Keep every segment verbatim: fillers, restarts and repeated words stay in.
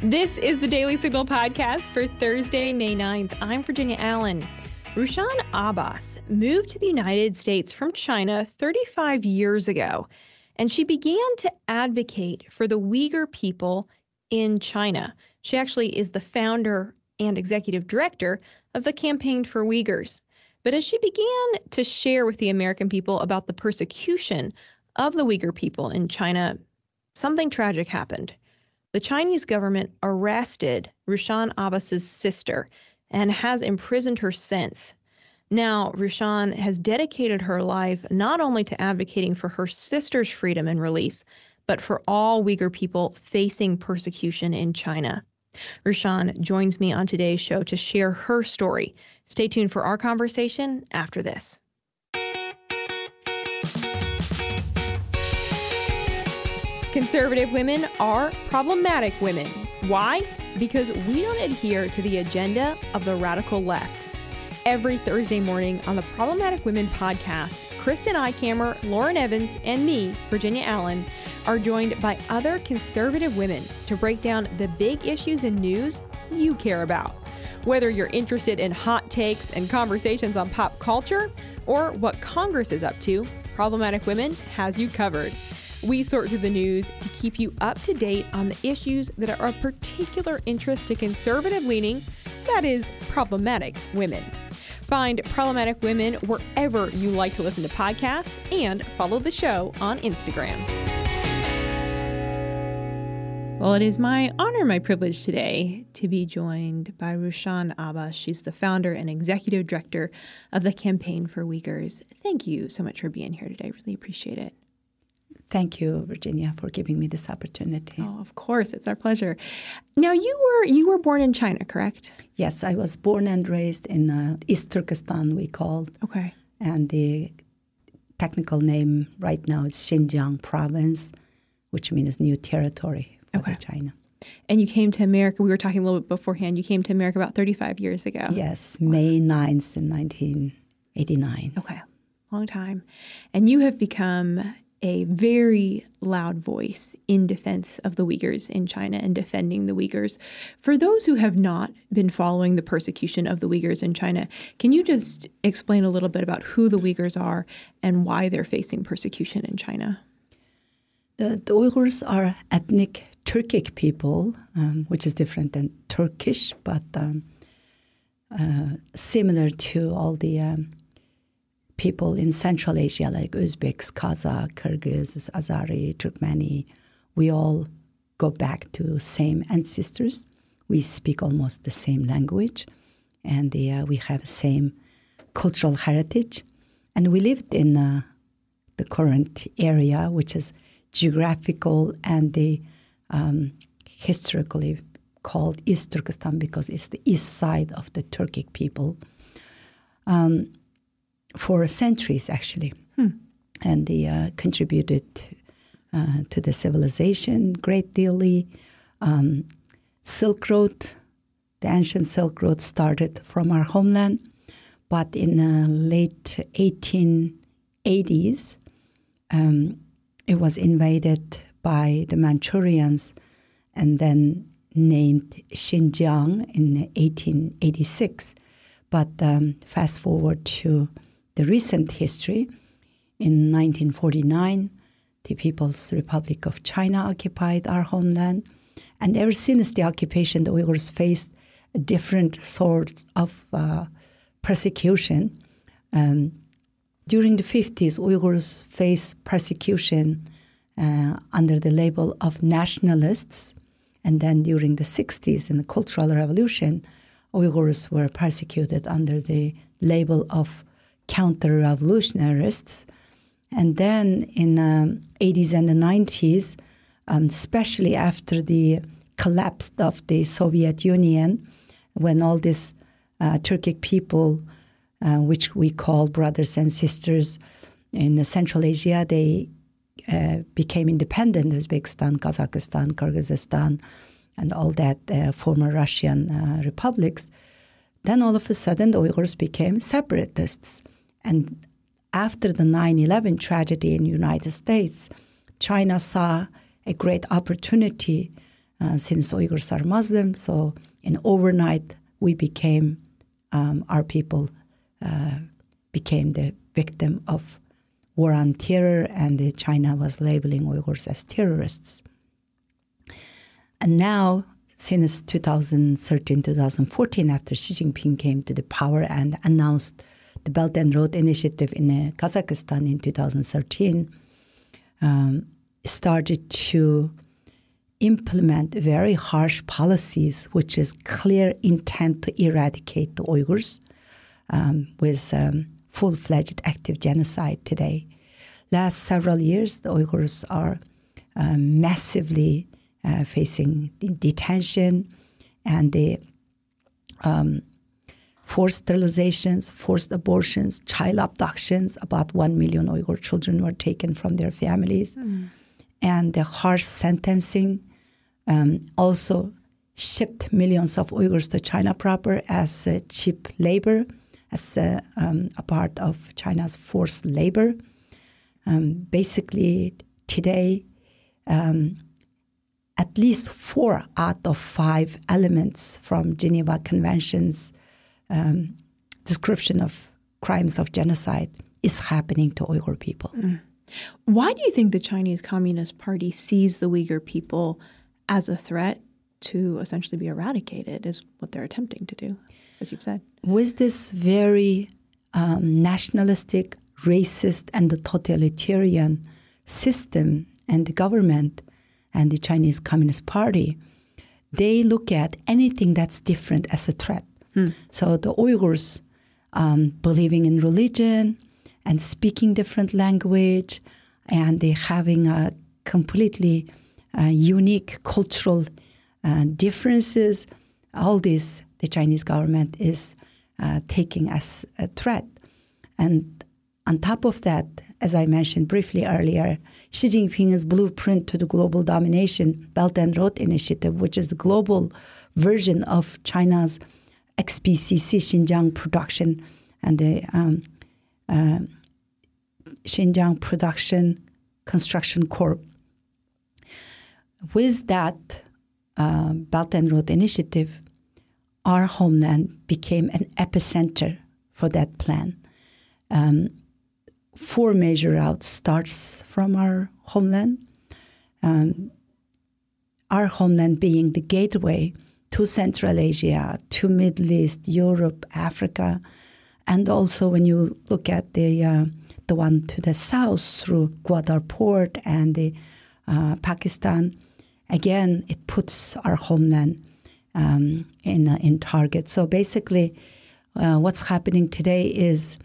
This is the Daily Signal podcast for Thursday, May ninth. I'm Virginia Allen. Rushan Abbas moved to the United States from China thirty-five years ago, and she began to advocate for the Uyghur people in China. She actually is the founder and executive director of the Campaign for Uyghurs. But as she began to share with the American people about the persecution of the Uyghur people in China, something tragic happened. The Chinese government arrested Rushan Abbas's sister and has imprisoned her since. Now, Rushan has dedicated her life not only to advocating for her sister's freedom and release, but for all Uyghur people facing persecution in China. Rushan joins me on today's show to share her story. Stay tuned for our conversation after this. Conservative women are problematic women. Why? Because we don't adhere to the agenda of the radical left. Every Thursday morning on the Problematic Women podcast, Kristen Eichhammer, Lauren Evans, and me, Virginia Allen, are joined by other conservative women to break down the big issues in news you care about. Whether you're interested in hot takes and conversations on pop culture or what Congress is up to, Problematic Women has you covered. We sort through the news to keep you up to date on the issues that are of particular interest to conservative-leaning, that is, problematic women. Find Problematic Women wherever you like to listen to podcasts and follow the show on Instagram. Well, it is my honor, my privilege today to be joined by Rushan Abbas. She's the founder and executive director of the Campaign for Uyghurs. Thank you so much for being here today. I really appreciate it. Thank you, Virginia, for giving me this opportunity. Oh, of course. It's our pleasure. Now, you were you were born in China, correct? Yes, I was born and raised in uh, East Turkestan, we call. Okay. And the technical name right now is Xinjiang province, which means new territory for okay. China. And you came to America, we were talking a little bit beforehand, you came to America about thirty-five years ago. Yes, May ninth in nineteen eighty-nine. Okay, long time. And you have become a very loud voice in defense of the Uyghurs in China and defending the Uyghurs. For those who have not been following the persecution of the Uyghurs in China, can you just explain a little bit about who the Uyghurs are and why they're facing persecution in China? The, the Uyghurs are ethnic Turkic people, um, which is different than Turkish, but um, uh, similar to all the um, people in Central Asia, like Uzbeks, Kazakh, Kyrgyz, Azari, Turkmeni. We all go back to same ancestors. We speak almost the same language, and the, uh, we have the same cultural heritage. And we lived in uh, the current area, which is geographical and the um, historically called East Turkestan because it's the east side of the Turkic people. Um, for centuries, actually, hmm. and they uh, contributed uh, to the civilization great deal. Um, Silk Road, the ancient Silk Road started from our homeland, but in the late eighteen eighties, um, it was invaded by the Manchurians and then named Xinjiang in eighteen eighty-six. But um, fast forward to the recent history, in nineteen forty-nine, the People's Republic of China occupied our homeland. And ever since the occupation, the Uyghurs faced different sorts of uh, persecution. Um, during the fifties, Uyghurs faced persecution uh, under the label of nationalists. And then during the sixties, in the Cultural Revolution, Uyghurs were persecuted under the label of counter-revolutionists. And then in the um, eighties and the nineties, um, especially after the collapse of the Soviet Union, when all these uh, Turkic people, uh, which we call brothers and sisters in the Central Asia, they uh, became independent, Uzbekistan, Kazakhstan, Kyrgyzstan, and all that uh, former Russian uh, republics. Then all of a sudden, the Uyghurs became separatists. And after the nine eleven tragedy in the United States, China saw a great opportunity uh, since Uyghurs are Muslim. So in overnight, we became, um, our people uh, became the victim of war on terror, and uh, China was labeling Uyghurs as terrorists. And now, since two thousand thirteen, two thousand fourteen, after Xi Jinping came to the power and announced the Belt and Road Initiative in uh, Kazakhstan in two thousand thirteen, um, started to implement very harsh policies, which is clear intent to eradicate the Uyghurs um, with um, full-fledged active genocide today. Last several years, the Uyghurs are uh, massively uh, facing detention and the um, forced sterilizations, forced abortions, child abductions. About one million Uyghur children were taken from their families. Mm. And the harsh sentencing um, also shipped millions of Uyghurs to China proper as uh, cheap labor, as uh, um, a part of China's forced labor. Um, basically, today, um, at least four out of five elements from Geneva Convention's um, description of crimes of genocide is happening to Uyghur people. Mm. Why do you think the Chinese Communist Party sees the Uyghur people as a threat to essentially be eradicated, is what they're attempting to do, as you've said? With this very um, nationalistic, racist, and totalitarian system and the government and the Chinese Communist Party, they look at anything that's different as a threat. Hmm. So the Uyghurs um, believing in religion and speaking different language, and they having a completely uh, unique cultural uh, differences, all this the Chinese government is uh, taking as a threat. And on top of that, as I mentioned briefly earlier, Xi Jinping's blueprint to the global domination, Belt and Road Initiative, which is the global version of China's X P C C, Xinjiang Production, and the um, uh, Xinjiang Production Construction Corp. With that uh, Belt and Road Initiative, our homeland became an epicenter for that plan. Um, four major routes starts from our homeland. Um, our homeland being the gateway to Central Asia, to Middle East, Europe, Africa, and also when you look at the uh, the one to the south through Gwadar Port and the uh, Pakistan, again it puts our homeland um, in uh, in target. So basically, uh, what's happening today is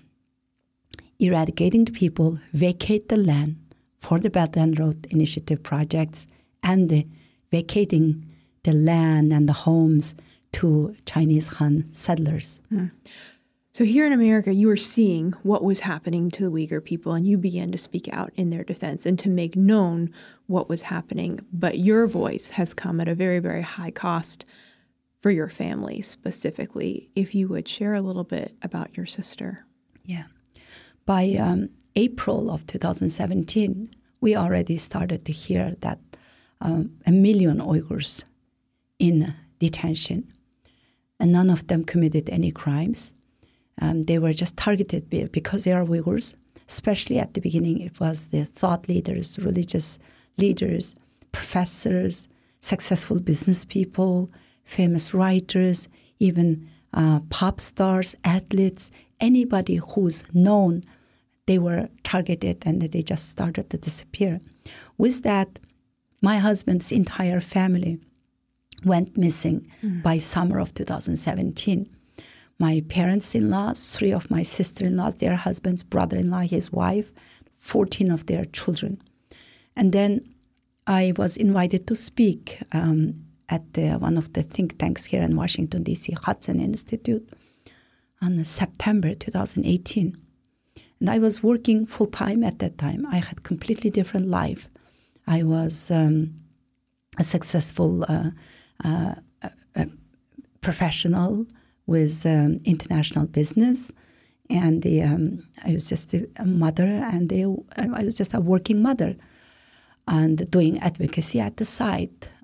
eradicating the people, vacate the land for the Belt and Road Initiative projects, and the vacating the land and the homes to Chinese Han settlers. Mm. So here in America, you were seeing what was happening to the Uyghur people, and you began to speak out in their defense and to make known what was happening. But your voice has come at a very, very high cost for your family specifically. If you would share a little bit about your sister. Yeah. By um, April of two thousand seventeen, we already started to hear that um, a million Uyghurs in detention, and none of them committed any crimes. Um, they were just targeted because they are Uyghurs. Especially at the beginning, it was the thought leaders, religious leaders, professors, successful business people, famous writers, even uh, pop stars, athletes, anybody who's known, they were targeted and they just started to disappear. With that, my husband's entire family went missing mm. by summer of two thousand seventeen. My parents-in-laws, three of my sister-in-laws, their husbands, brother-in-law, his wife, fourteen of their children. And then I was invited to speak um, at the, one of the think tanks here in Washington, D C, Hudson Institute, on September two thousand eighteen. And I was working full-time at that time. I had completely different life. I was um, a successful uh, uh, a professional with um, international business, and the, um, I was just a, a mother, and the, I was just a working mother, and doing advocacy at the side.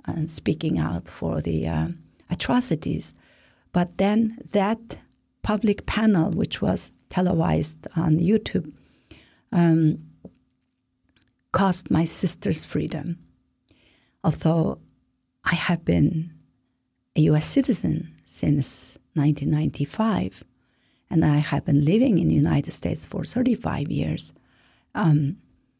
uh, speaking out for the uh, atrocities. But then that public panel, which was televised on YouTube, um, cost my sister's freedom. Although I have been a U S citizen since nineteen ninety-five, and I have been living in the United States for thirty-five years, um,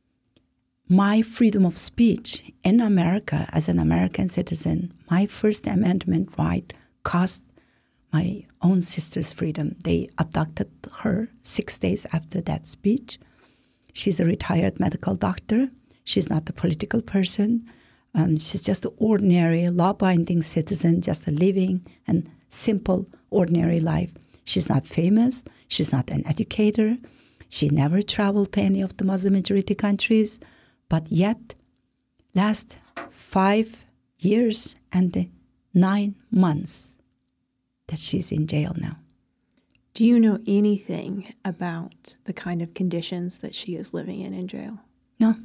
my freedom of speech in America as an American citizen, my First Amendment right cost my own sister's freedom. They abducted her six days after that speech. She's a retired medical doctor. She's not a political person. Um, she's just an ordinary, law-abiding citizen, just a living and simple, ordinary life. She's not famous. She's not an educator. She never traveled to any of the Muslim-majority countries. But yet, last five years and nine months that she's in jail now. Do you know anything about the kind of conditions that she is living in in jail? No.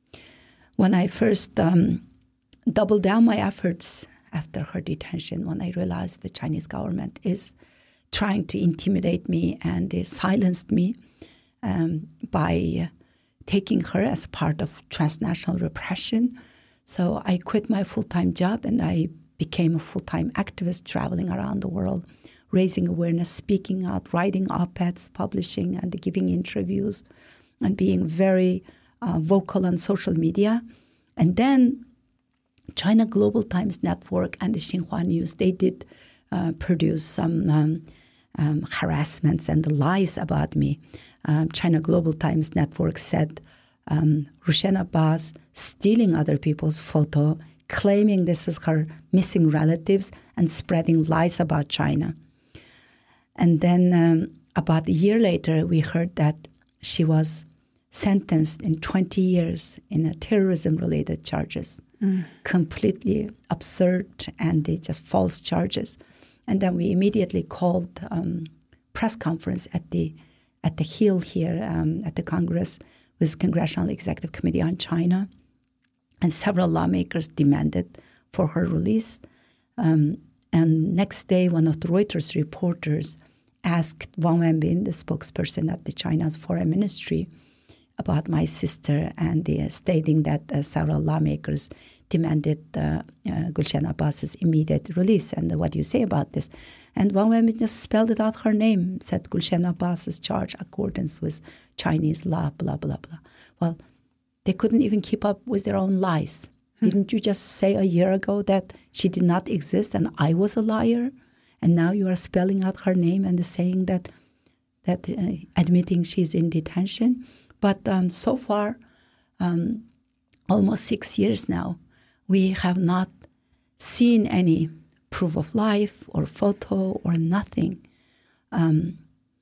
When I first um, doubled down my efforts after her detention, when I realized the Chinese government is trying to intimidate me and they silenced me um, by uh, taking her as part of transnational repression. So I quit my full-time job and I became a full-time activist traveling around the world, raising awareness, speaking out, writing op-eds, publishing and giving interviews and being very uh, vocal on social media. And then China Global Times Network and the Xinhua News, they did uh, produce some um, um, harassments and lies about me. Um, China Global Times Network said um, Rushan Abbas stealing other people's photo, claiming this is her missing relatives and spreading lies about China. And then um, about a year later, we heard that she was sentenced in twenty years in a terrorism-related charges. Mm. Completely absurd and they just false charges. And then we immediately called um, press conference at the at the Hill here um, at the Congress with Congressional Executive Committee on China. And several lawmakers demanded for her release. Um, and next day, one of the Reuters reporters asked Wang Wenbin, the spokesperson at the China's foreign ministry, about my sister, and uh, stating that uh, several lawmakers demanded uh, uh, Gulshan Abbas's immediate release. And uh, what do you say about this? And Wang Wenbin just spelled it out her name, said Gulshan Abbas is charged accordance with Chinese law, blah, blah, blah. Well, they couldn't even keep up with their own lies. Hmm. Didn't you just say a year ago that she did not exist and I was a liar? And now you are spelling out her name and saying that, that uh, admitting she's in detention. But um, so far, um, almost six years now, we have not seen any proof of life or photo or nothing. Um,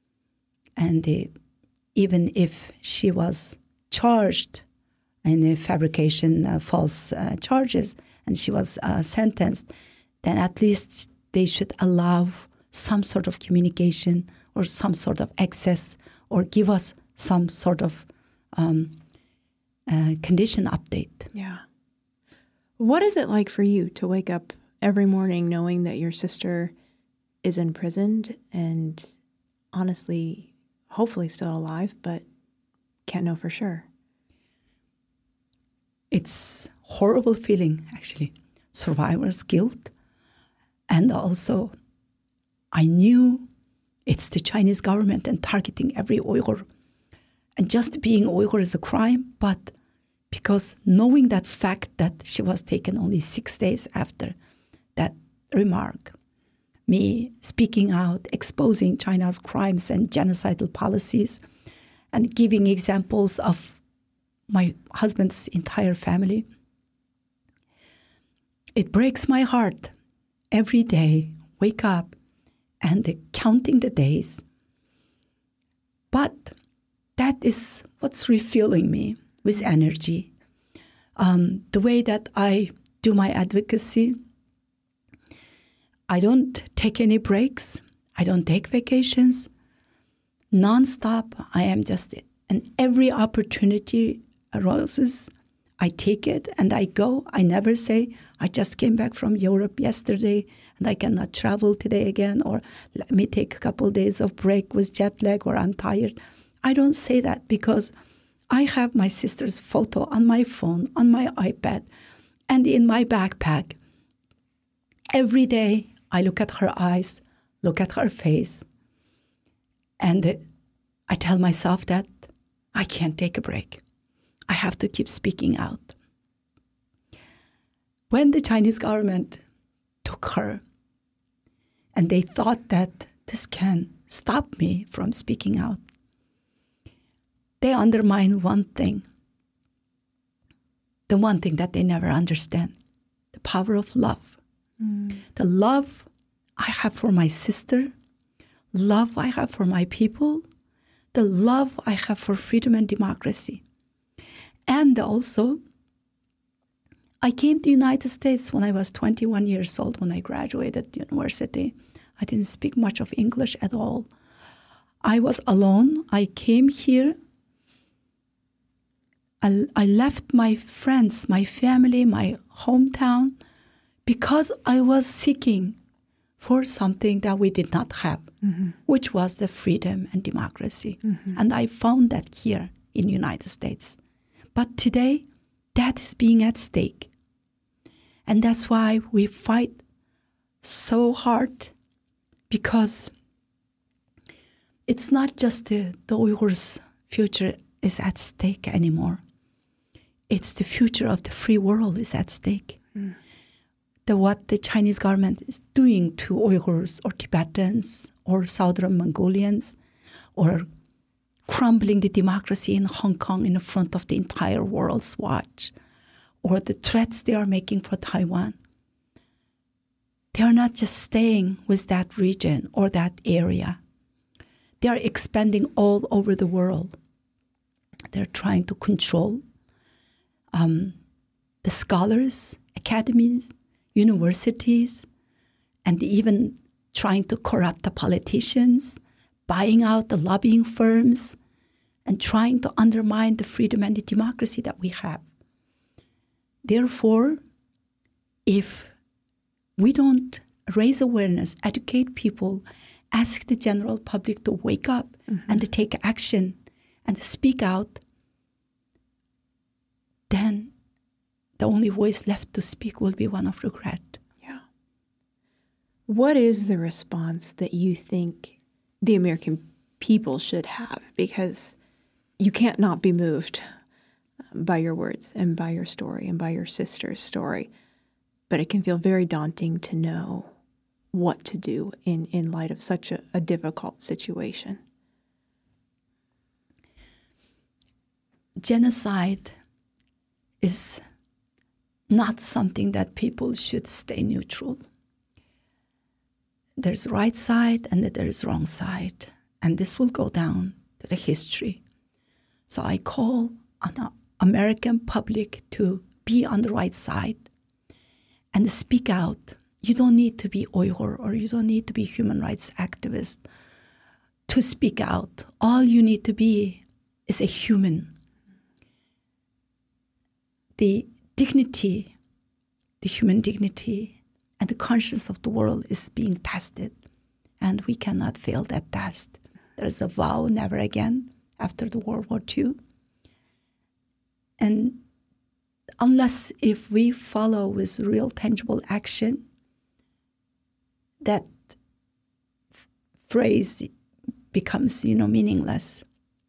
and uh, even if she was charged in the fabrication uh, false uh, charges and she was uh, sentenced, then at least they should allow some sort of communication or some sort of access or give us some sort of um, uh, condition update. Yeah. What is it like for you to wake up every morning knowing that your sister is imprisoned and honestly, hopefully still alive, but can't know for sure? It's horrible feeling, actually. Survivor's guilt. And also, I knew it's the Chinese government and targeting every Uyghur. And just being Uyghur is a crime, but because knowing that fact that she was taken only six days after that remark, me speaking out, exposing China's crimes and genocidal policies, and giving examples of my husband's entire family, it breaks my heart every day, wake up and the, counting the days. But that is what's refilling me with energy. Um, the way that I do my advocacy, I don't take any breaks. I don't take vacations. Nonstop, I am just, and every opportunity arises, I take it and I go. I never say, I just came back from Europe yesterday and I cannot travel today again, or let me take a couple of days of break with jet lag, or I'm tired. I don't say that because I have my sister's photo on my phone, on my iPad, and in my backpack. Every day I look at her eyes, look at her face, and I tell myself that I can't take a break. I have to keep speaking out. When the Chinese government took her and they thought that this can stop me from speaking out, they undermine one thing, the one thing that they never understand, the power of love. Mm. The love I have for my sister, love I have for my people, the love I have for freedom and democracy. And also, I came to the United States when I was twenty-one years old, when I graduated university. I didn't speak much of English at all. I was alone. I came here. I, I left my friends, my family, my hometown, because I was seeking for something that we did not have, mm-hmm. which was the freedom and democracy. Mm-hmm. And I found that here in the United States. But today, that is being at stake. And that's why we fight so hard, because it's not just the, the Uyghurs' future is at stake anymore. It's the future of the free world is at stake. Mm. The, what the Chinese government is doing to Uyghurs or Tibetans or Southern Mongolians, or crumbling the democracy in Hong Kong in front of the entire world's watch, or the threats they are making for Taiwan. They are not just staying with that region or that area. They are expanding all over the world. They're trying to control um, the scholars, academies, universities, and even trying to corrupt the politicians, buying out the lobbying firms, and trying to undermine the freedom and the democracy that we have. Therefore, if we don't raise awareness, educate people, ask the general public to wake up mm-hmm. and to take action and to speak out, then the only voice left to speak will be one of regret. Yeah. What is the response that you think the American people should have? Because you can't not be moved by your words and by your story and by your sister's story. But it can feel very daunting to know what to do in, in light of such a, a difficult situation. Genocide is not something that people should stay neutral. There's right side and there's wrong side. And this will go down to the history. So I call on the American public to be on the right side and speak out. You don't need to be Uyghur or you don't need to be human rights activist to speak out. All you need to be is a human. The dignity, the human dignity, and the conscience of the world is being tested, and we cannot fail that test. There is a vow never again after the World War Two. And unless if we follow with real tangible action, that f- phrase becomes, you know, meaningless.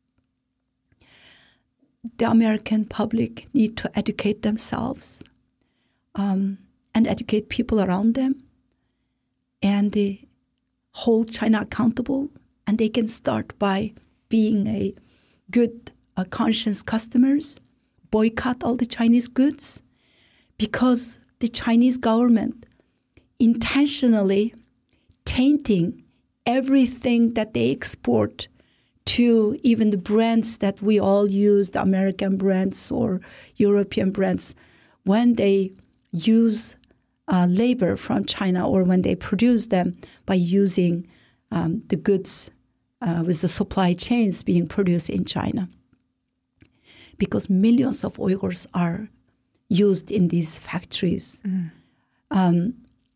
The American public need to educate themselves um, and educate people around them, and they hold China accountable. And they can start by being a good, uh, conscious customers, boycott all the Chinese goods, because the Chinese government intentionally tainting everything that they export to even the brands that we all use, the American brands or European brands, when they use uh, labor from China or when they produce them by using um, the goods uh, with the supply chains being produced in China. Because millions of Uyghurs are used in these factories. Mm. Um,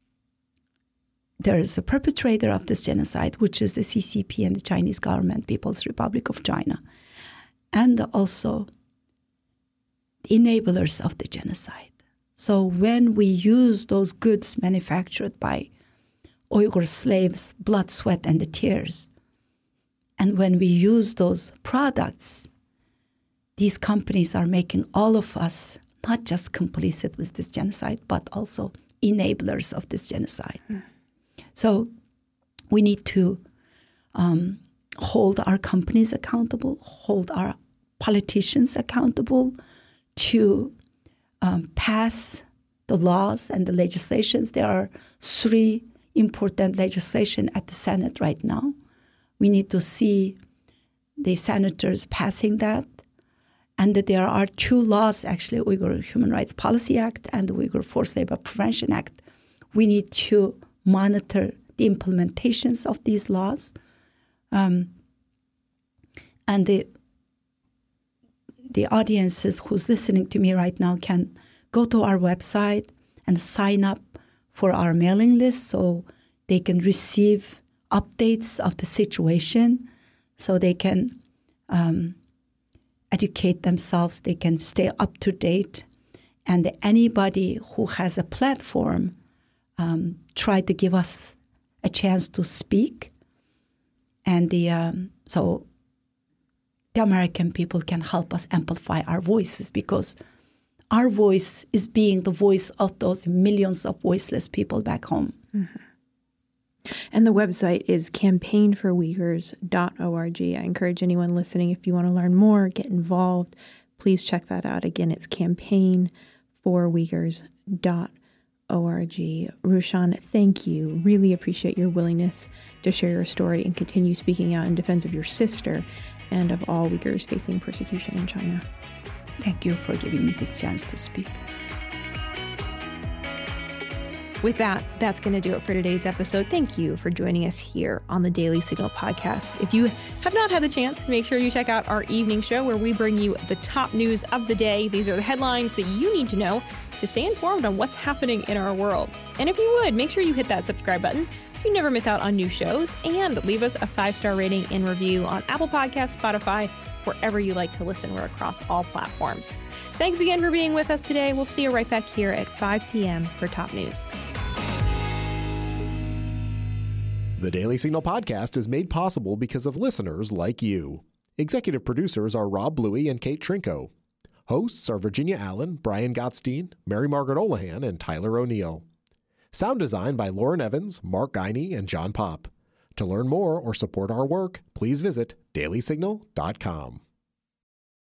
there is a perpetrator of this genocide, which is the C C P and the Chinese government, People's Republic of China, and also the enablers of the genocide. So when we use those goods manufactured by Uyghur slaves' blood, sweat, and the tears, and when we use those products, these companies are making all of us not just complicit with this genocide, but also enablers of this genocide. Mm. So we need to um, hold our companies accountable, hold our politicians accountable to um, pass the laws and the legislations. There are three important legislation at the Senate right now. We need to see the senators passing that. And that there are two laws, actually, Uyghur Human Rights Policy Act and the Uyghur Forced Labor Prevention Act. We need to monitor the implementations of these laws. Um, and the the audiences who's listening to me right now can go to our website and sign up for our mailing list so they can receive updates of the situation, so they can um, educate themselves, they can stay up to date. And anybody who has a platform, um, try to give us a chance to speak. And the um, so the American people can help us amplify our voices, because our voice is being the voice of those millions of voiceless people back home. Mm-hmm. And the website is campaign for uyghurs dot org. I encourage anyone listening, if you want to learn more, get involved, please check that out. Again, it's campaign for uyghurs dot org. Rushan, thank you. Really appreciate your willingness to share your story and continue speaking out in defense of your sister and of all Uyghurs facing persecution in China. Thank you for giving me this chance to speak. With that, that's going to do it for today's episode. Thank you for joining us here on the Daily Signal podcast. If you have not had the chance, make sure you check out our evening show where we bring you the top news of the day. These are the headlines that you need to know to stay informed on what's happening in our world. And if you would, make sure you hit that subscribe button so you never miss out on new shows, and leave us a five-star rating and review on Apple Podcasts, Spotify, wherever you like to listen. We're across all platforms. Thanks again for being with us today. We'll see you right back here at five p.m. for top news. The Daily Signal podcast is made possible because of listeners like you. Executive producers are Rob Bluey and Kate Trinko. Hosts are Virginia Allen, Brian Gottstein, Mary Margaret Olahan, and Tyler O'Neill. Sound design by Lauren Evans, Mark Guiney, and John Pop. To learn more or support our work, please visit daily signal dot com.